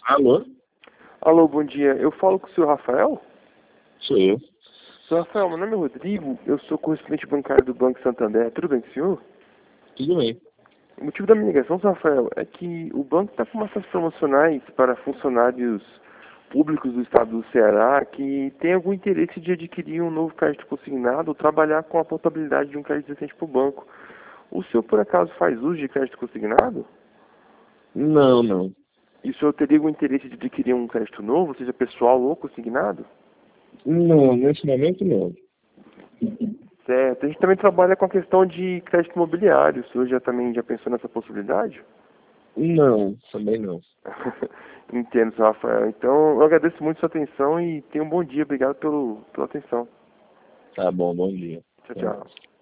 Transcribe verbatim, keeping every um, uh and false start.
Alô? Alô, bom dia. Eu falo com o senhor Rafael? Sou eu. senhor Rafael, meu nome é Rodrigo, eu sou correspondente bancário do Banco Santander. Tudo bem com o senhor? Tudo bem. O motivo da minha ligação, senhor Rafael, é que o banco está com ações promocionais para funcionários públicos do estado do Ceará que têm algum interesse de adquirir um novo crédito consignado ou trabalhar com a portabilidade de um crédito existente para o banco. O senhor, por acaso, faz uso de crédito consignado? Não, não. E o senhor teria algum interesse de adquirir um crédito novo, seja pessoal ou consignado? Não, nesse momento não. Certo. A gente também trabalha com a questão de crédito imobiliário. O senhor já também já pensou nessa possibilidade? Não, também não. Entendo, senhor Rafael. Então, eu agradeço muito a sua atenção e tenha um bom dia. Obrigado pelo, pela atenção. Tá bom, bom dia. Tchau, Até mais. tchau.